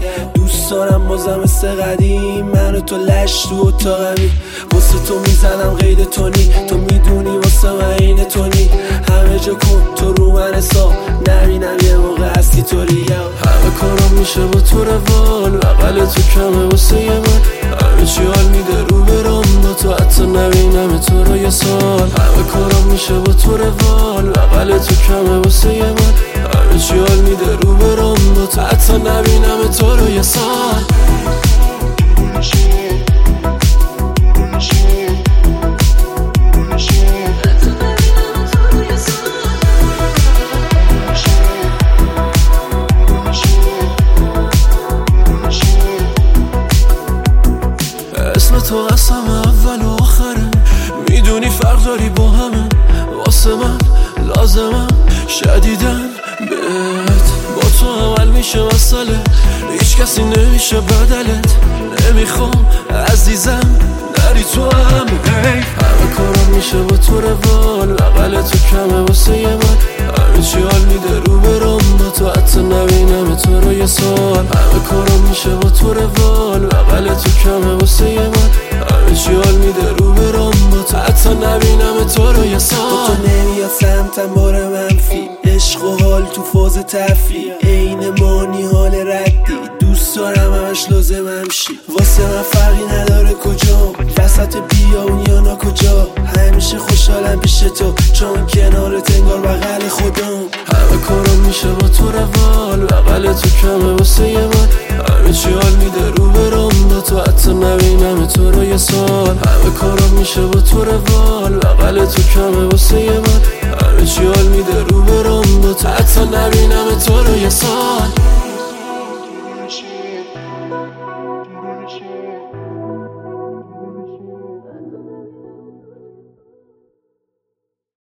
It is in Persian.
دوست دارم بازم مثل قدیم من و تو لش تو اتاقمی، واسه تو میزنم غیر تونی، تو میدونی واسه من این تونی، همه جا کن تو رو من حساب نبینم یه موقع هستی طوری، همه کارم میشه با تو روال بغل تو کمه واسه یه من، همه چی حال میده رو برام با تو حتی نبینم تو رو یه سال، همه کارم میشه با تو روال بغل تو کمه واسه یه من، همه چی حال میده رو برام با تو حتی نبینم تو رو یه سال. اسم تو قسم اول و آخره، میدونی فرق داری با همه، واسه من لازمم شدیدن بهت، با تو عمل میشه مسئله، هیچ کسی نمیشه بدلت، نمیخوام عزیزم نری تو هم، همه کارم میشه با تو روال بغل تو کمه واسه یه من، همه چی حال میده رو برام با تو حتی نبینم تو رو یه سال، همه کارم میشه با تو روال بغل تو کمه واسه یه من، همه چی حال میده رو برام با تو حتی نبینم تو رو یه سال. با تو نمیاد سمتم بار منفی، عشق و حال تو فاز تفریح، عین مانی حال ردی، دوست دارم همش لازمم شی، واسه من فرقی نداره کجا وسط بیابون یا نا کجا، همیشه خوشحالم پیش تو چون کنارت انگار بغل خودم، همه کارم میشه با تو روال بغل تو کمه واسه یه من، همه چی حال میده رو برام با تو حتی نبینم تو رو یه سال، همه کارم میشه با تو روال بغل تو کمه واسه یه من، همه چی حال میده رو برام با تو حتی